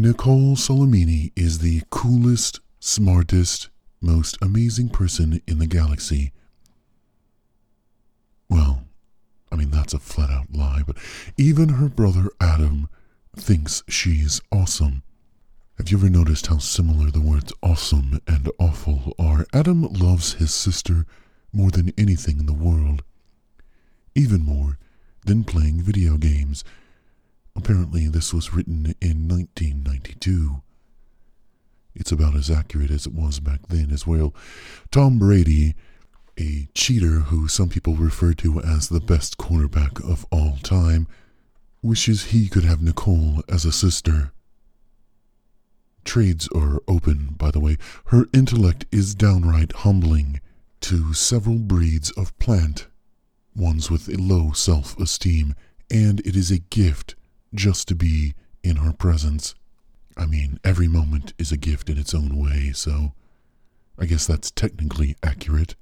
Nicole Solimini is the coolest, smartest, most amazing person in the galaxy. Well, I mean, that's a flat-out lie, but even her brother Adam thinks she's awesome. Have you ever noticed how similar the words awesome and awful are? Adam loves his sister more than anything in the world. Even more than playing video games. Apparently, this was written in 1992. It's about as accurate as it was back then as well. Tom Brady, a cheater who some people refer to as the best quarterback of all time, wishes he could have Nicole as a sister. Trades are open, by the way. Her intellect is downright humbling to several breeds of plant, ones with a low self-esteem, and it is a gift just to be in her presence. I mean, every moment is a gift in its own way, so I guess that's technically accurate.